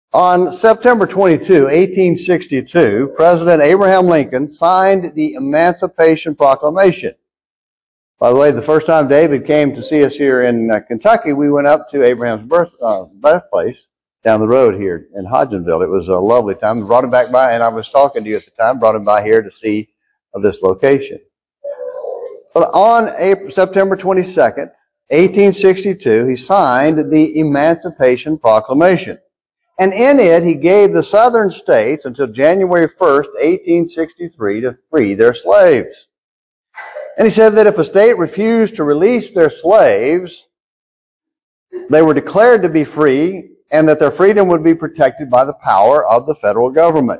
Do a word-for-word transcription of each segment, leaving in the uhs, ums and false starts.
On September twenty-second, eighteen sixty-two, President Abraham Lincoln signed the Emancipation Proclamation. By the way, the first time David came to see us here in uh, Kentucky, we went up to Abraham's birth, uh, birthplace down the road here in Hodgenville. It was a lovely time. We brought him back by, and I was talking to you at the time, brought him by here to see of this location. But on April, September twenty-second, eighteen sixty-two, he signed the Emancipation Proclamation. And in it, he gave the southern states until January first, eighteen sixty-three, to free their slaves. And he said that if a state refused to release their slaves, they were declared to be free, and that their freedom would be protected by the power of the federal government.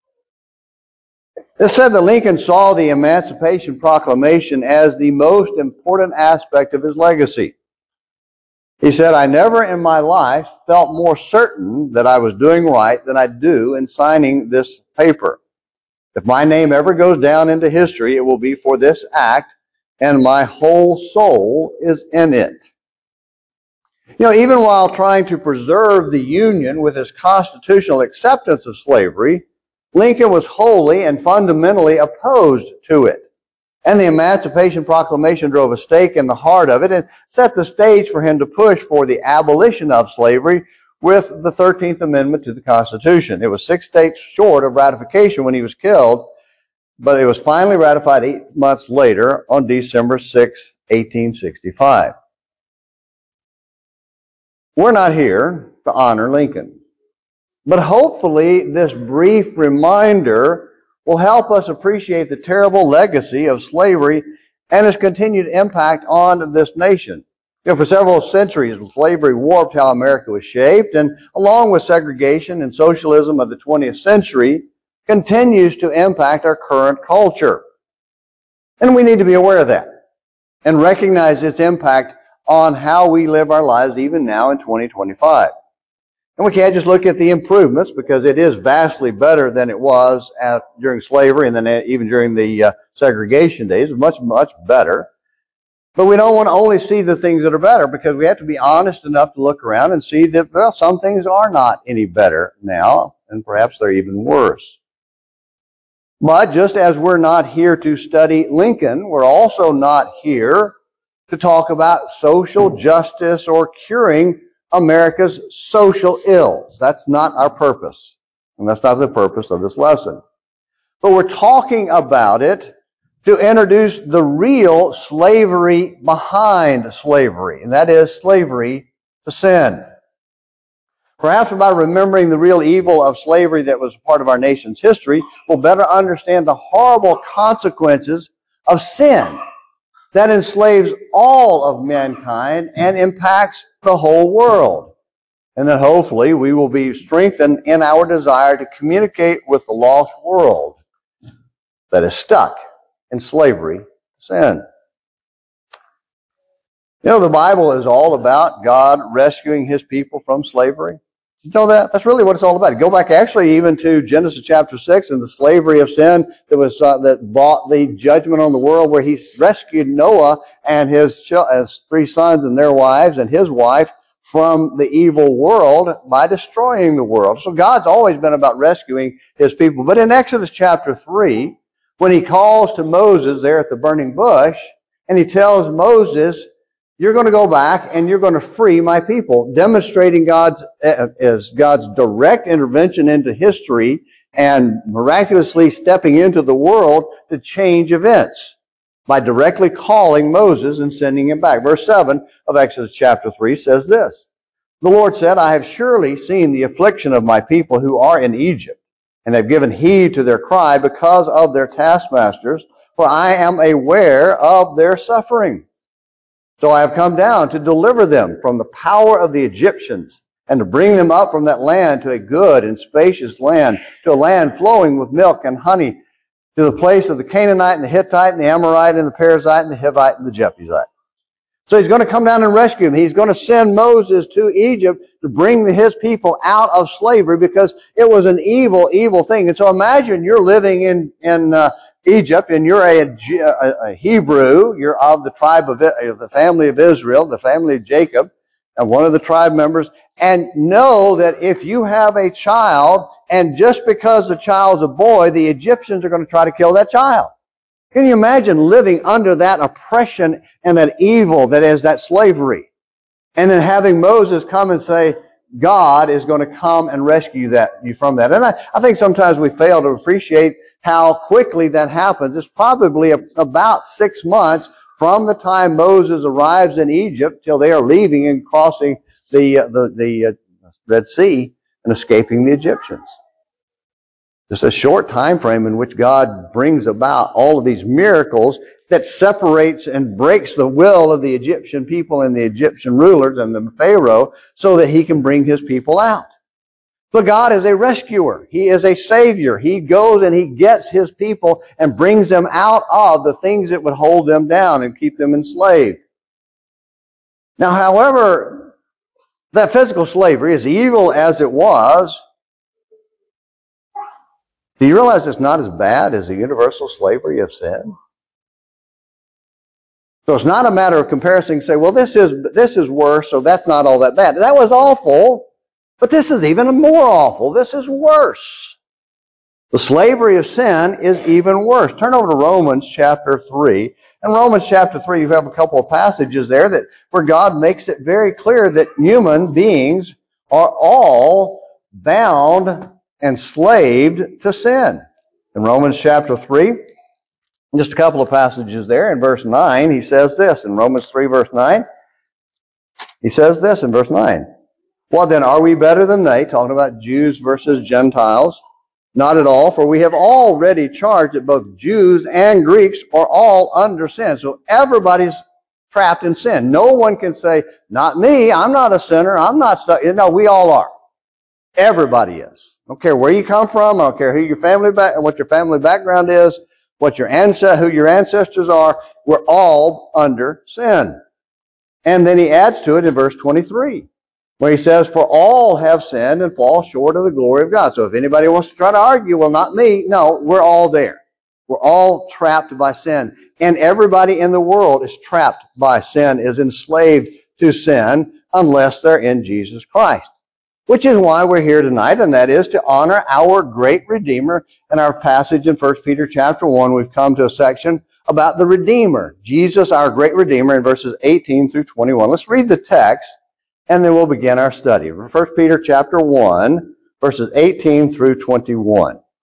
It said that Lincoln saw the Emancipation Proclamation as the most important aspect of his legacy. He said, "I never in my life felt more certain that I was doing right than I do in signing this paper. If my name ever goes down into history, it will be for this act, and my whole soul is in it." You know, even while trying to preserve the Union with its constitutional acceptance of slavery, Lincoln was wholly and fundamentally opposed to it. And the Emancipation Proclamation drove a stake in the heart of it and set the stage for him to push for the abolition of slavery with the thirteenth Amendment to the Constitution. It was six states short of ratification when he was killed, but it was finally ratified eight months later on December sixth, eighteen sixty-five. We're not here to honor Lincoln, but hopefully this brief reminder will help us appreciate the terrible legacy of slavery and its continued impact on this nation. You know, for several centuries, slavery warped how America was shaped, and along with segregation and socialism of the twentieth century, continues to impact our current culture. And we need to be aware of that and recognize its impact on how we live our lives even now in twenty twenty-five. And we can't just look at the improvements, because it is vastly better than it was at, during slavery and then even during the uh, segregation days. It's much, much better. But we don't want to only see the things that are better, because we have to be honest enough to look around and see that, well, some things are not any better now, and perhaps they're even worse. But just as we're not here to study Lincoln, we're also not here to talk about social justice or curing America's social ills. That's not our purpose. And that's not the purpose of this lesson. But we're talking about it to introduce the real slavery behind slavery, and that is slavery to sin. Perhaps by remembering the real evil of slavery that was part of our nation's history, we'll better understand the horrible consequences of sin that enslaves all of mankind and impacts the whole world. And then hopefully we will be strengthened in our desire to communicate with the lost world that is stuck in slavery to sin. You know, the Bible is all about God rescuing His people from slavery. You know that? That's really what it's all about. Go back actually even to Genesis chapter six and the slavery of sin that was uh, that brought the judgment on the world, where He rescued Noah and his, ch- his three sons and their wives and his wife from the evil world by destroying the world. So God's always been about rescuing His people. But in Exodus chapter three, when He calls to Moses there at the burning bush, and He tells Moses, "You're going to go back and you're going to free my people," demonstrating God's as God's direct intervention into history and miraculously stepping into the world to change events by directly calling Moses and sending him back. Verse seven of Exodus chapter three says this: "The Lord said, I have surely seen the affliction of my people who are in Egypt, and have given heed to their cry because of their taskmasters, for I am aware of their suffering. So I have come down to deliver them from the power of the Egyptians, and to bring them up from that land to a good and spacious land, to a land flowing with milk and honey, to the place of the Canaanite and the Hittite and the Amorite and the Perizzite and the Hivite and the Jebusite." So He's going to come down and rescue them. He's going to send Moses to Egypt to bring his people out of slavery, because it was an evil, evil thing. And so imagine you're living in, in uh, Egypt, and you're a, a, a Hebrew, you're of the tribe of the family of Israel, the family of Jacob, and one of the tribe members, and know that if you have a child, and just because the child's a boy, the Egyptians are going to try to kill that child. Can you imagine living under that oppression and that evil that is that slavery? And then having Moses come and say, God is going to come and rescue that you from that. And I, I think sometimes we fail to appreciate how quickly that happens. It's probably a, about six months from the time Moses arrives in Egypt till they are leaving and crossing the uh, the, the uh, Red Sea and escaping the Egyptians. Just a short time frame in which God brings about all of these miracles that separates and breaks the will of the Egyptian people and the Egyptian rulers and the Pharaoh so that he can bring his people out. But God is a rescuer. He is a savior. He goes and he gets his people and brings them out of the things that would hold them down and keep them enslaved. Now, however, that physical slavery, as evil as it was, do you realize it's not as bad as the universal slavery of sin? So it's not a matter of comparison and say, well, this is this is worse, so that's not all that bad. That was awful, but this is even more awful. This is worse. The slavery of sin is even worse. Turn over to Romans chapter three. In Romans chapter three, you have a couple of passages there that where God makes it very clear that human beings are all bound and slaved to sin. In Romans chapter three, just a couple of passages there. In verse nine, he says this. In Romans three, verse nine, he says this in verse nine. Well, then, are we better than they? Talking about Jews versus Gentiles. Not at all, for we have already charged that both Jews and Greeks are all under sin. So everybody's trapped in sin. No one can say, not me, I'm not a sinner, I'm not stuck. No, we all are. Everybody is. I don't care where you come from, I don't care who your family back, what your family background is, what your ancest- who your ancestors are, we're all under sin. And then he adds to it in verse twenty-three, where he says, for all have sinned and fall short of the glory of God. So if anybody wants to try to argue, well, not me, no, we're all there. We're all trapped by sin. And everybody in the world is trapped by sin, is enslaved to sin, unless they're in Jesus Christ. Which is why we're here tonight, and that is to honor our great Redeemer. In our passage in First Peter chapter one, we've come to a section about the Redeemer, Jesus, our great Redeemer, in verses eighteen through twenty-one. Let's read the text, and then we'll begin our study. First Peter chapter one, verses eighteen through twenty-one. It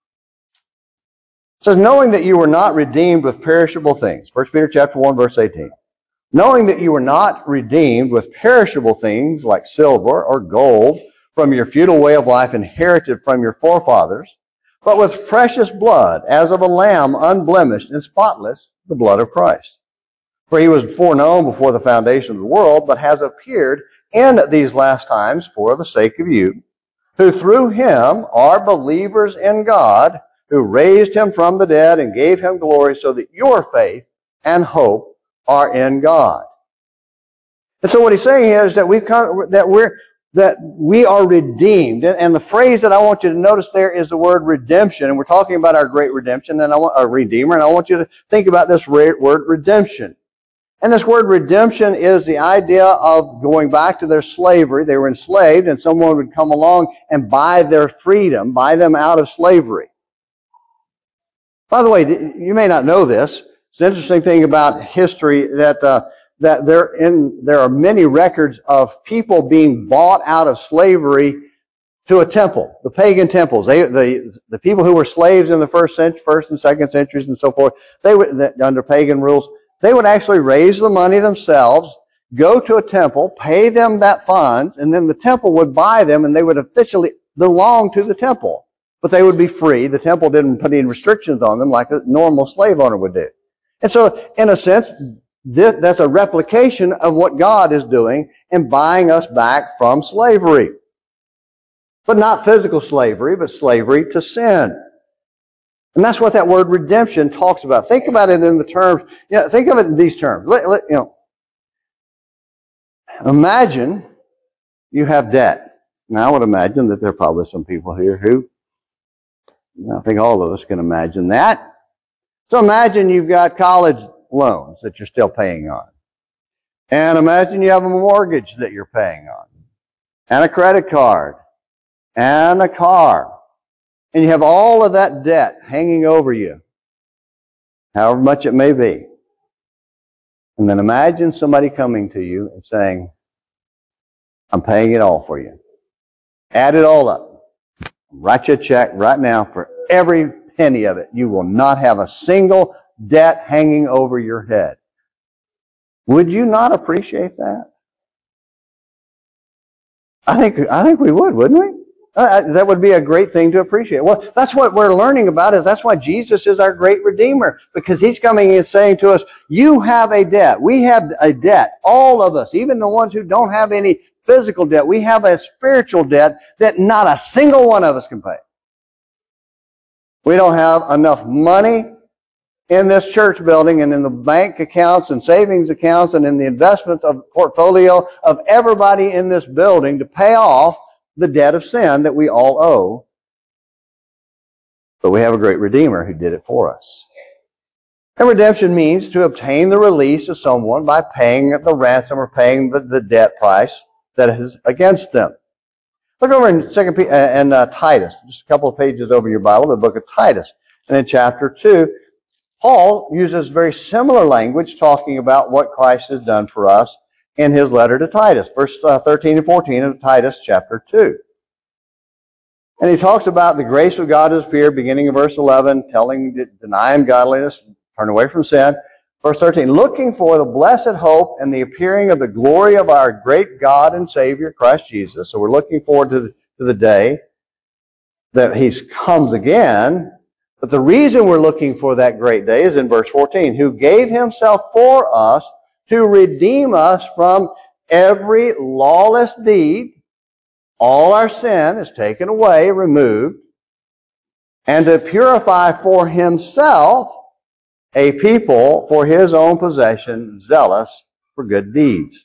says, knowing that you were not redeemed with perishable things. First Peter chapter one, verse eighteen. Knowing that you were not redeemed with perishable things like silver or gold from your futile way of life inherited from your forefathers, but with precious blood, as of a lamb unblemished and spotless, the blood of Christ. For he was foreknown before the foundation of the world, but has appeared in these last times for the sake of you, who through him are believers in God, who raised him from the dead and gave him glory, so that your faith and hope are in God. And so what he's saying is that we've come, that we're that we are redeemed. And the phrase that I want you to notice there is the word redemption. And we're talking about our great redemption and I want a redeemer. And I want you to think about this word redemption. And this word redemption is the idea of going back to their slavery. They were enslaved, and someone would come along and buy their freedom, buy them out of slavery. By the way, you may not know this. It's an interesting thing about history that uh, that there in there are many records of people being bought out of slavery to a temple, the pagan temples. They, the the people who were slaves in the first century, first and second centuries, and so forth, they would under pagan rules, they would actually raise the money themselves, go to a temple, pay them that funds, and then the temple would buy them, and they would officially belong to the temple. But they would be free. The temple didn't put any restrictions on them like a normal slave owner would do. And so, in a sense, this, that's a replication of what God is doing in buying us back from slavery. But not physical slavery, but slavery to sin. And that's what that word redemption talks about. Think about it in the terms, you know, think of it in these terms. Let, let, you know, imagine you have debt. Now I would imagine that there are probably some people here who, I think all of us can imagine that. So imagine you've got college loans that you're still paying on. And imagine you have a mortgage that you're paying on. and a credit card and a car, and you have all of that debt hanging over you, however much it may be. And then imagine somebody coming to you and saying, I'm paying it all for you. Add it all up. Write you a check right now for every penny of it. You will not have a single debt hanging over your head. Would you not appreciate that? I think I think we would, wouldn't we? Uh, that would be a great thing to appreciate. Well, that's what we're learning about. Is that's why Jesus is our great Redeemer, because He's coming and saying to us, you have a debt. We have a debt. All of us, even the ones who don't have any physical debt, we have a spiritual debt that not a single one of us can pay. We don't have enough money in this church building and in the bank accounts and savings accounts and in the investments of portfolio of everybody in this building to pay off the debt of sin that we all owe. But we have a great Redeemer who did it for us. And redemption means to obtain the release of someone by paying the ransom or paying the, the debt price that is against them. Look over in Second Peter and uh, Titus, just a couple of pages over your Bible, the book of Titus, and in chapter two. Paul uses very similar language talking about what Christ has done for us in his letter to Titus, verse thirteen and fourteen of Titus chapter two. And he talks about the grace of God has appeared, beginning in verse eleven, telling, deny ungodliness, turn away from sin. Verse thirteen, looking for the blessed hope and the appearing of the glory of our great God and Savior, Christ Jesus. So we're looking forward to the, to the day that He comes again. But the reason we're looking for that great day is in verse fourteen, who gave Himself for us to redeem us from every lawless deed. All our sin is taken away, removed, and to purify for Himself a people for His own possession, zealous for good deeds.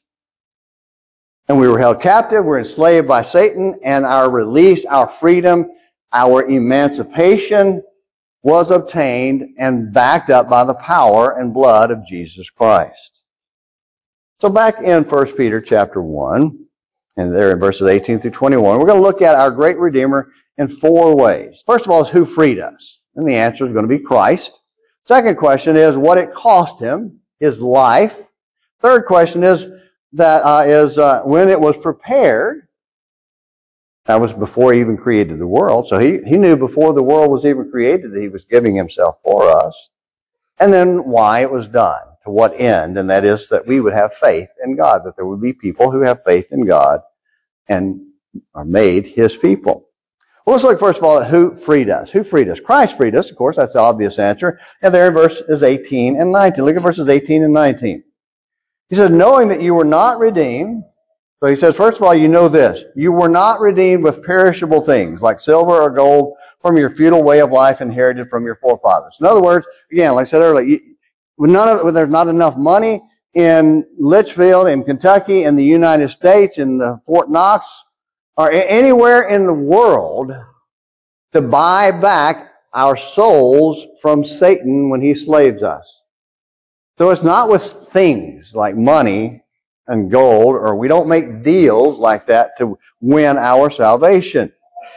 And we were held captive, we're enslaved by Satan, and our release, our freedom, our emancipation was obtained and backed up by the power and blood of Jesus Christ. So back in First Peter chapter one, and there in verses eighteen through twenty-one, we're going to look at our great Redeemer in four ways. First of all is who freed us. And the answer is going to be Christ. Second question is what it cost Him, His life. Third question is that uh, is uh, when it was prepared. That was before He even created the world. So he, he knew before the world was even created that He was giving Himself for us. And then why it was done, to what end, and that is that we would have faith in God, that there would be people who have faith in God and are made His people. Well, let's look first of all at who freed us. Who freed us? Christ freed us, of course, that's the obvious answer. And there in verses eighteen and nineteen. Look at verses eighteen and nineteen. He says, knowing that you were not redeemed. So he says, first of all, you know this. You were not redeemed with perishable things like silver or gold from your feudal way of life inherited from your forefathers. In other words, again, like I said earlier, you, none of, there's not enough money in Litchfield, in Kentucky, in the United States, in the Fort Knox, or anywhere in the world to buy back our souls from Satan when he slaves us. So it's not with things like money and gold, or we don't make deals like that to win our salvation.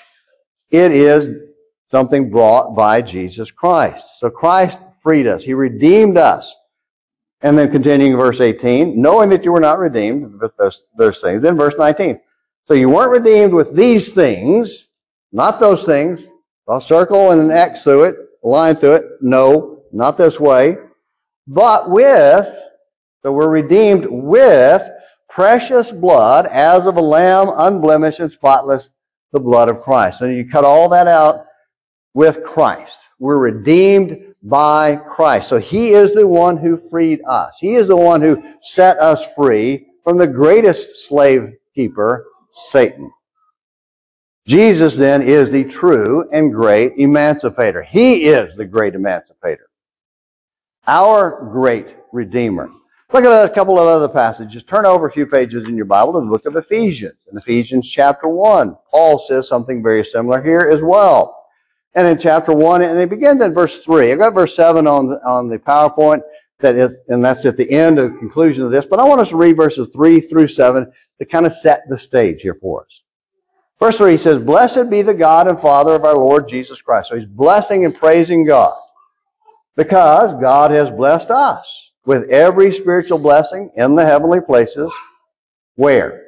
It is something brought by Jesus Christ. So Christ freed us. He redeemed us. And then continuing verse eighteen, knowing that you were not redeemed with those, those things. Then verse nineteen. So you weren't redeemed with these things, not those things. I'll circle and an X through it, a line through it. No, not this way. But with, so we're redeemed with precious blood as of a lamb, unblemished and spotless, the blood of Christ. So you cut all that out with Christ. We're redeemed by Christ. So He is the one who freed us. He is the one who set us free from the greatest slave keeper, Satan. Jesus then is the true and great emancipator. He is the great emancipator. Our great Redeemer. Look at a couple of other passages. Turn over a few pages in your Bible to the book of Ephesians. In Ephesians chapter one, Paul says something very similar here as well. And in chapter one, and it begins in verse three. I've got verse seven on, on the PowerPoint. that is, and that's at the end of the conclusion of this. But I want us to read verses three through seven to kind of set the stage here for us. Verse three, he says, "Blessed be the God and Father of our Lord Jesus Christ." So he's blessing and praising God because God has blessed us with every spiritual blessing in the heavenly places. Where?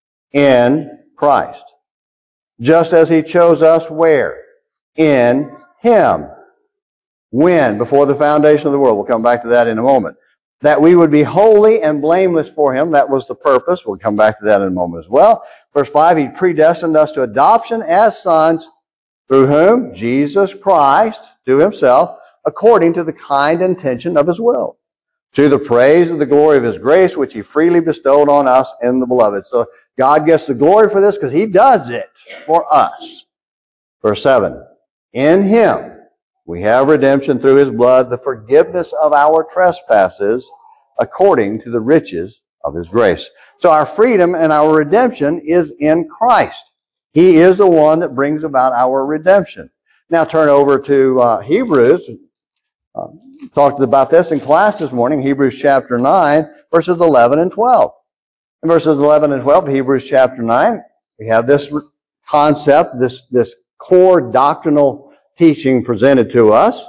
In Christ. Just as he chose us where? In him. When? Before the foundation of the world. We'll come back to that in a moment. That we would be holy and blameless for him. That was the purpose. We'll come back to that in a moment as well. Verse five, he predestined us to adoption as sons, through whom? Jesus Christ, to himself, according to the kind intention of his will, to the praise of the glory of his grace, which he freely bestowed on us in the beloved. So God gets the glory for this because he does it for us. Verse seven, in him we have redemption through his blood, the forgiveness of our trespasses, according to the riches of his grace. So our freedom and our redemption is in Christ. He is the one that brings about our redemption. Now turn over to uh, Hebrews. Uh, talked about this in class this morning, Hebrews chapter nine, verses eleven and twelve. In verses eleven and twelve, Hebrews chapter nine, we have this concept, this, this core doctrinal teaching presented to us,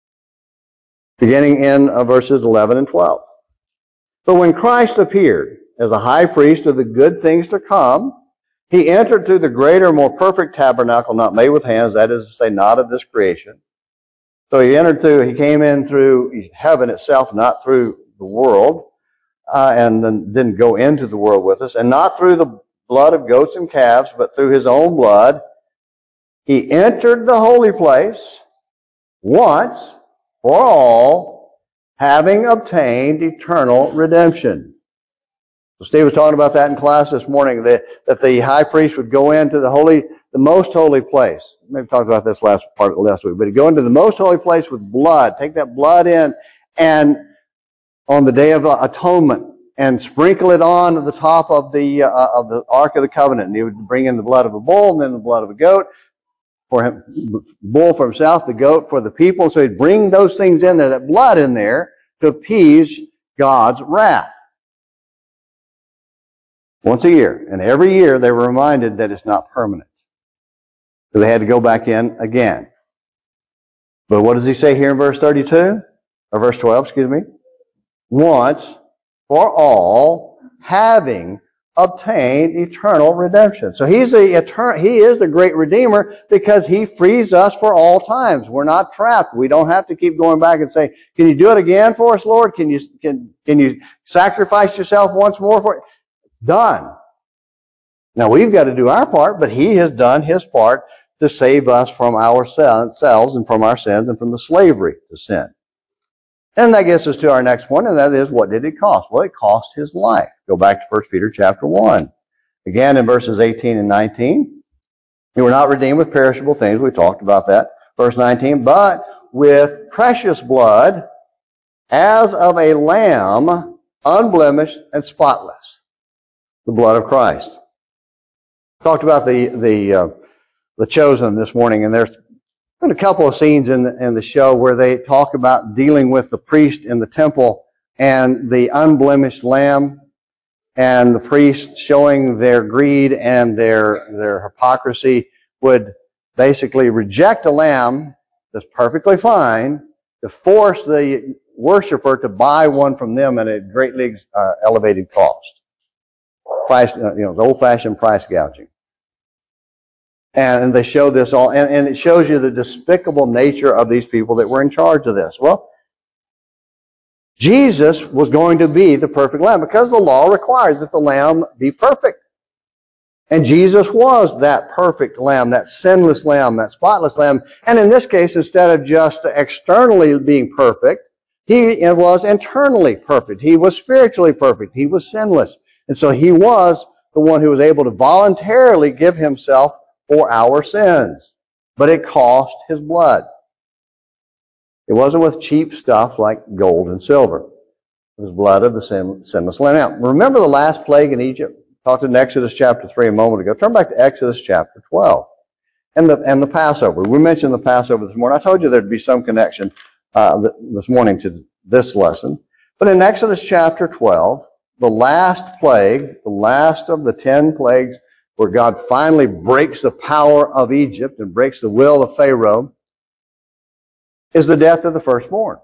beginning in uh, verses eleven and twelve. "But when Christ appeared as a high priest of the good things to come, he entered through the greater, more perfect tabernacle, not made with hands, that is to say, not of this creation." So he entered through, he came in through heaven itself, not through the world, uh, and then didn't go into the world with us, and not through the blood of goats and calves, but through his own blood. He entered the holy place once for all, having obtained eternal redemption. So Steve was talking about that in class this morning, that, that the high priest would go into the holy, the most holy place. Maybe talked about this last part last week, but he'd go into the most holy place with blood, take that blood in, and on the day of atonement, and sprinkle it on the top of the uh, of the Ark of the Covenant. And he would bring in the blood of a bull, and then the blood of a goat, for him, bull for himself, the goat for the people. So he'd bring those things in there, that blood in there, to appease God's wrath. Once a year. And every year they were reminded that it's not permanent. So they had to go back in again. But what does he say here in verse thirty-two? Or verse twelve, excuse me? Once for all, having obtained eternal redemption. So he's the eternal, he is the great Redeemer because he frees us for all times. We're not trapped. We don't have to keep going back and say, "Can you do it again for us, Lord? Can you can can you sacrifice yourself once more for it?" It's done. Now we've got to do our part, but he has done his part to save us from ourselves and from our sins and from the slavery to sin. And that gets us to our next point, and that is, what did it cost? Well, it cost his life. Go back to First Peter chapter one. Again, in verses eighteen and nineteen. You were not redeemed with perishable things. We talked about that. Verse nineteen, but with precious blood, as of a lamb, unblemished and spotless. The blood of Christ. Talked about the the uh, the chosen this morning, and there's been a couple of scenes in the, in the show where they talk about dealing with the priest in the temple and the unblemished lamb, and the priest showing their greed and their their hypocrisy would basically reject a lamb that's perfectly fine to force the worshiper to buy one from them at a greatly uh, elevated cost. Price, uh, you know, old-fashioned price gouging. And they show this all, and, and it shows you the despicable nature of these people that were in charge of this. Well, Jesus was going to be the perfect lamb because the law requires that the lamb be perfect. And Jesus was that perfect lamb, that sinless lamb, that spotless lamb. And in this case, instead of just externally being perfect, he was internally perfect. He was spiritually perfect. He was sinless. And so he was the one who was able to voluntarily give himself for our sins. But it cost his blood. It wasn't with cheap stuff like gold and silver. It was blood of the sin, sinless lamb. Now, remember the last plague in Egypt? Talked in Exodus chapter three a moment ago. Turn back to Exodus chapter twelve. And the, and the Passover. We mentioned the Passover this morning. I told you there'd be some connection uh, this morning to this lesson. But in Exodus chapter twelve, the last plague, the last of the ten plagues, where God finally breaks the power of Egypt and breaks the will of Pharaoh, is the death of the firstborn.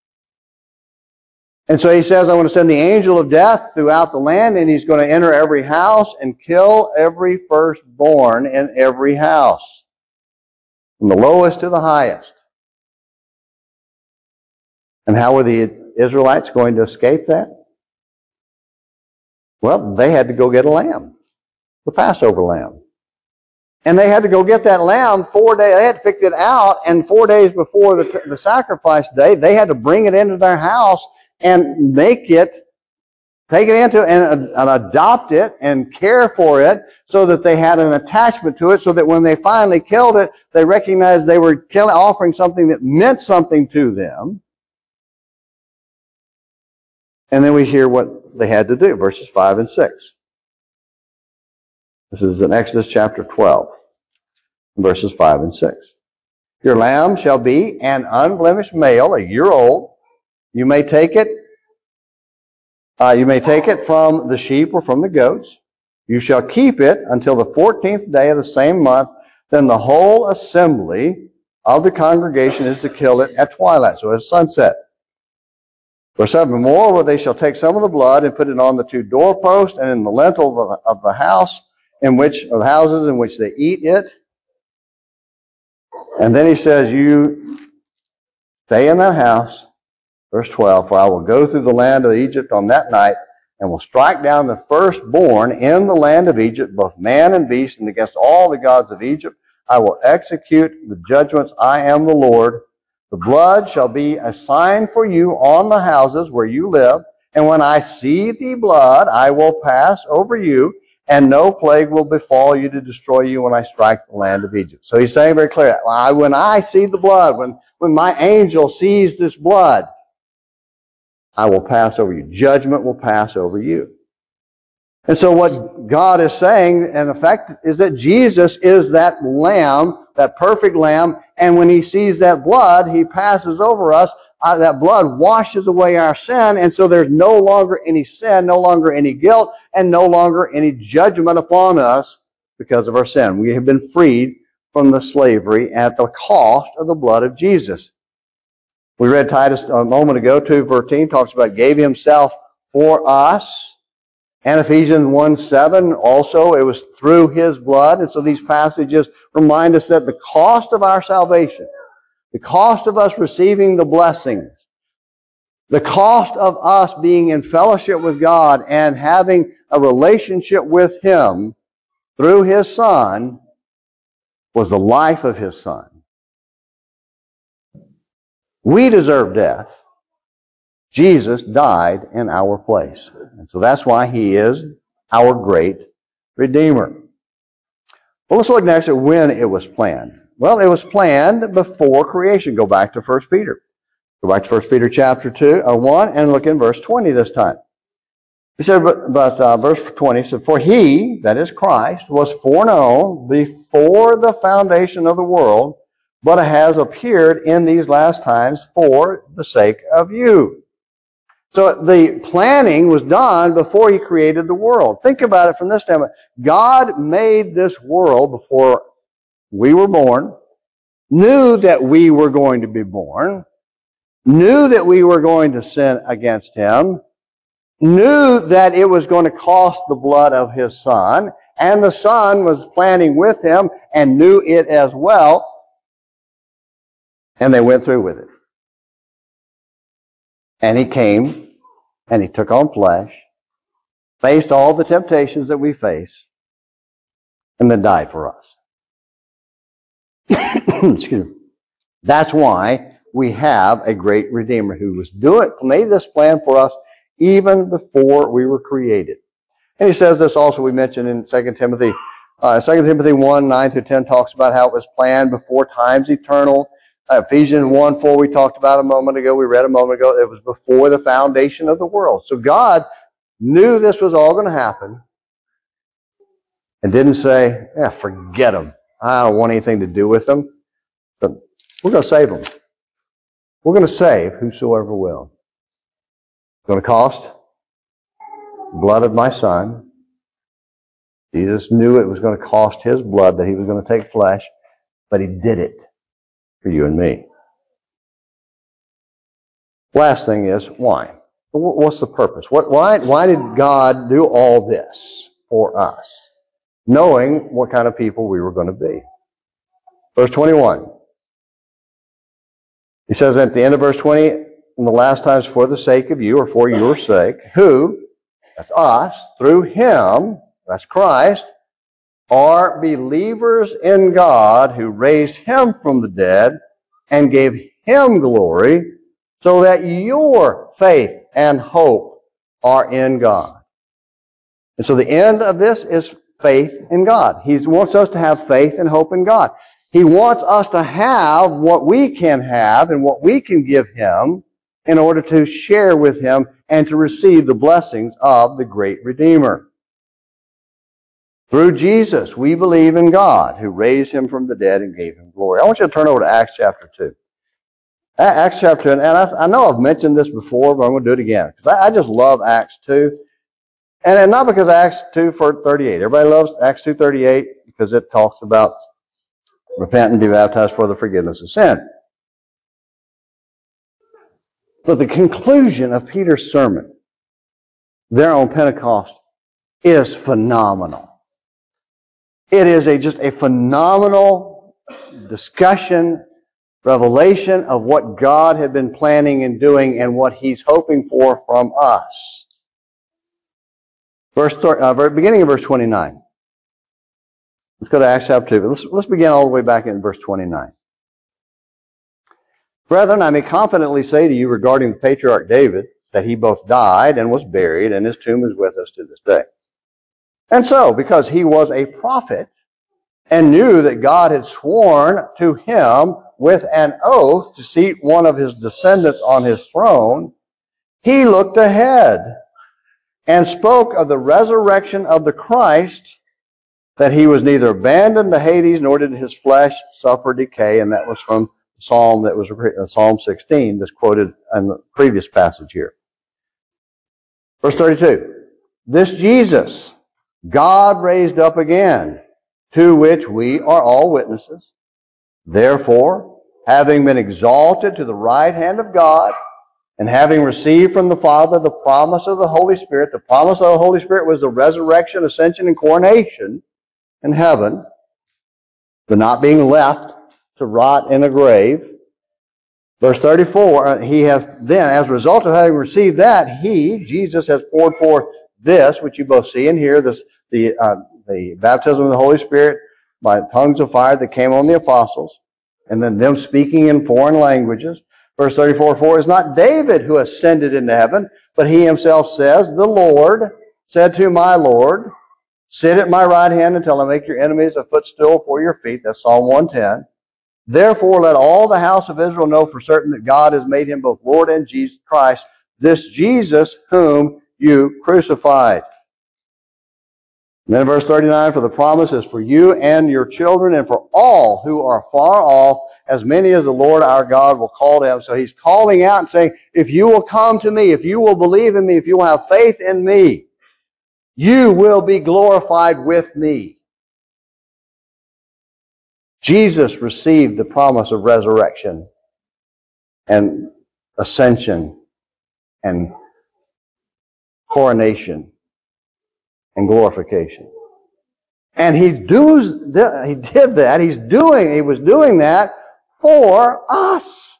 And so he says, I want to send the angel of death throughout the land, and he's going to enter every house and kill every firstborn in every house, from the lowest to the highest. And how were the Israelites going to escape that? Well, they had to go get a lamb, the Passover lamb. And they had to go get that lamb four days. They had to pick it out, and four days before the, the sacrifice day, they had to bring it into their house and make it, take it into and, and adopt it and care for it so that they had an attachment to it, so that when they finally killed it, they recognized they were killing, offering something that meant something to them. And then we hear what they had to do, verses five and six. This is in Exodus chapter twelve, verses five and six. Your lamb shall be an unblemished male, a year old. You may take it, uh, you may take it from the sheep or from the goats. You shall keep it until the fourteenth day of the same month. Then the whole assembly of the congregation is to kill it at twilight, so at sunset. Verse seven, moreover, they shall take some of the blood and put it on the two doorposts and in the lintel of the, of the house in which, of the houses in which they eat it. And then he says, you stay in that house. Verse twelve, for I will go through the land of Egypt on that night and will strike down the firstborn in the land of Egypt, both man and beast, and against all the gods of Egypt I will execute the judgments. I am the Lord. The blood shall be a sign for you on the houses where you live. And when I see the blood, I will pass over you, and no plague will befall you to destroy you when I strike the land of Egypt. So he's saying very clearly, when I see the blood, when, when my angel sees this blood, I will pass over you. Judgment will pass over you. And so what God is saying, in effect, is that Jesus is that lamb, that perfect lamb, and when he sees that blood, he passes over us. Uh, that blood washes away our sin, and so there's no longer any sin, no longer any guilt, and no longer any judgment upon us because of our sin. We have been freed from the slavery at the cost of the blood of Jesus. We read Titus a moment ago, two thirteen, talks about gave himself for us. And Ephesians one seven, also, it was through his blood. And so these passages remind us that the cost of our salvation, the cost of us receiving the blessings, the cost of us being in fellowship with God and having a relationship with him through his Son was the life of his Son. We deserve death. Jesus died in our place. And so that's why he is our great Redeemer. Well, let's look next at when it was planned. Well, it was planned before creation. Go back to First Peter. Go back to First Peter chapter two, or one, and look in verse twenty this time. He said, but, but uh, verse twenty said, for he, that is Christ, was foreknown before the foundation of the world, but has appeared in these last times for the sake of you. So the planning was done before he created the world. Think about it from this standpoint. God made this world before we were born, knew that we were going to be born, knew that we were going to sin against him, knew that it was going to cost the blood of his Son, and the Son was planning with him and knew it as well, and they went through with it. And he came, and he took on flesh, faced all the temptations that we face, and then died for us. Excuse me. That's why we have a great Redeemer who was doing, made this plan for us even before we were created. And he says this also, we mentioned in Second Timothy. Uh, Second Timothy one, nine through ten talks about how it was planned before times eternal. Uh, Ephesians one, four we talked about a moment ago, we read a moment ago, it was before the foundation of the world. So God knew this was all going to happen and didn't say, yeah, forget them. I don't want anything to do with them. But we're going to save them. We're going to save whosoever will. going to cost the blood of my son. Jesus knew it was going to cost his blood, that he was going to take flesh, but he did it for you and me. Last thing is, why? What's the purpose? What, why, why did God do all this for us, knowing what kind of people we were going to be? Verse twenty-one. He says at the end of verse twenty, in the last times, for the sake of you, or for your sake, who, that's us, through him, that's Christ, are believers in God, who raised him from the dead and gave him glory, so that your faith and hope are in God. And so the end of this is faith in God. He wants us to have faith and hope in God. He wants us to have what we can have and what we can give him in order to share with him and to receive the blessings of the great Redeemer. Through Jesus, we believe in God, who raised him from the dead and gave him glory. I want you to turn over to Acts chapter two. Acts chapter two, and I, I know I've mentioned this before, but I'm going to do it again, because I, I just love Acts two. And, and not because Acts two thirty-eight. Everybody loves Acts two thirty-eight because it talks about repent and be baptized for the forgiveness of sin. But the conclusion of Peter's sermon there on Pentecost is phenomenal. It is a just a phenomenal discussion, revelation of what God had been planning and doing and what he's hoping for from us. Verse, uh, beginning of verse twenty-nine. Let's go to Acts chapter two. Let's, let's begin all the way back in verse twenty-nine. Brethren, I may confidently say to you regarding the patriarch David, that he both died and was buried, and his tomb is with us to this day. And so, because he was a prophet, and knew that God had sworn to him with an oath to seat one of his descendants on his throne, he looked ahead and spoke of the resurrection of the Christ, that he was neither abandoned to Hades, nor did his flesh suffer decay. And that was from Psalm that was Psalm sixteen, that's quoted in the previous passage here. Verse thirty-two. This Jesus God raised up again, to which we are all witnesses. Therefore, having been exalted to the right hand of God, and having received from the Father the promise of the Holy Spirit, the promise of the Holy Spirit was the resurrection, ascension, and coronation in heaven, the not being left to rot in a grave. Verse thirty-four, he has then, as a result of having received that, he, Jesus, has poured forth this, which you both see and hear, this, the, uh, the baptism of the Holy Spirit by tongues of fire that came on the apostles, and then them speaking in foreign languages. Verse thirty-four, for it is not David who ascended into heaven, but he himself says, the Lord said to my Lord, sit at my right hand until I make your enemies a footstool for your feet. That's Psalm one ten. Therefore, let all the house of Israel know for certain that God has made him both Lord and Jesus Christ, this Jesus whom you crucified. And then verse thirty-nine, for the promise is for you and your children and for all who are far off, as many as the Lord our God will call them. So he's calling out and saying, if you will come to me, if you will believe in me, if you will have faith in me, you will be glorified with me. Jesus received the promise of resurrection and ascension and coronation and glorification. And he does he did that. He's doing he was doing that for us.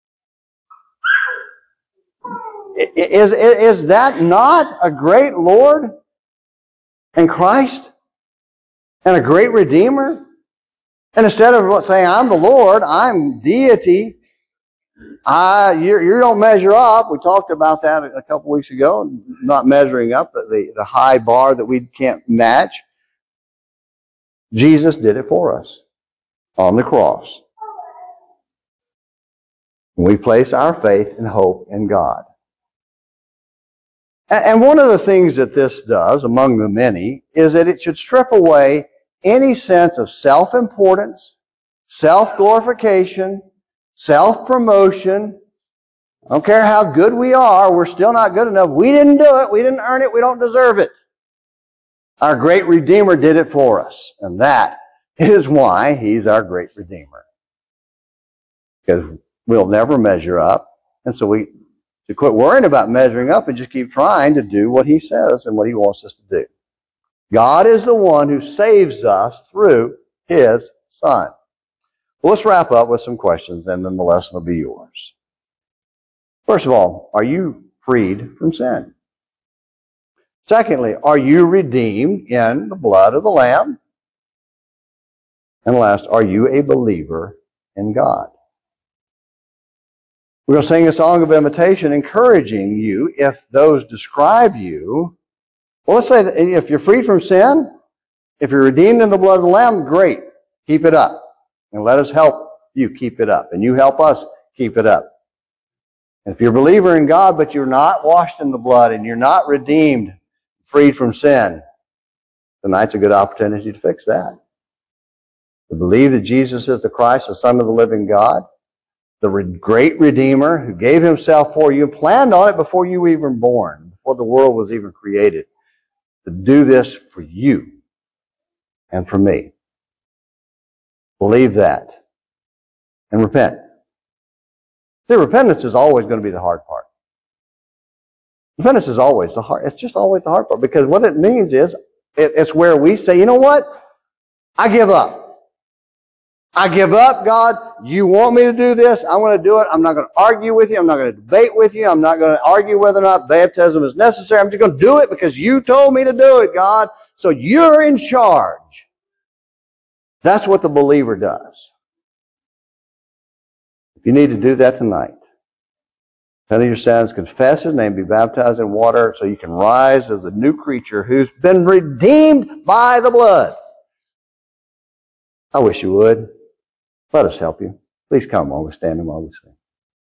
Is, is that not a great Lord and Christ and a great Redeemer? And instead of saying, I'm the Lord, I'm deity, I, you, you don't measure up. We talked about that a couple weeks ago, not measuring up, the, the high bar that we can't match. Jesus did it for us on the cross. We place our faith and hope in God. And one of the things that this does, among the many, is that it should strip away any sense of self-importance, self-glorification, self-promotion, I don't care how good we are, we're still not good enough. We didn't do it. We didn't earn it. We don't deserve it. Our great Redeemer did it for us. And that is why He's our great Redeemer. Because we'll never measure up. And so we to quit worrying about measuring up and just keep trying to do what He says and what He wants us to do. God is the one who saves us through His Son. Well, let's wrap up with some questions, and then the lesson will be yours. First of all, are you freed from sin? Secondly, are you redeemed in the blood of the Lamb? And last, are you a believer in God? We're going to sing a song of invitation encouraging you if those describe you. Well, let's say that if you're freed from sin, if you're redeemed in the blood of the Lamb, great. Keep it up. And let us help you keep it up. And you help us keep it up. And if you're a believer in God, but you're not washed in the blood and you're not redeemed, freed from sin, tonight's a good opportunity to fix that. To believe that Jesus is the Christ, the Son of the living God, the great Redeemer who gave Himself for you, planned on it before you were even born, before the world was even created, to do this for you and for me. Believe that. And repent. See, repentance is always going to be the hard part. Repentance is always the hard, it's just always the hard part, because what it means is, it, it's where we say, you know what? I give up. I give up, God. You want me to do this? I'm going to do it. I'm not going to argue with you. I'm not going to debate with you. I'm not going to argue whether or not baptism is necessary. I'm just going to do it because you told me to do it, God. So you're in charge. That's what the believer does. If you need to do that tonight, repent of your sins, confess His name, be baptized in water so you can rise as a new creature who's been redeemed by the blood. I wish you would. Let us help you. Please come while we stand and while we sing.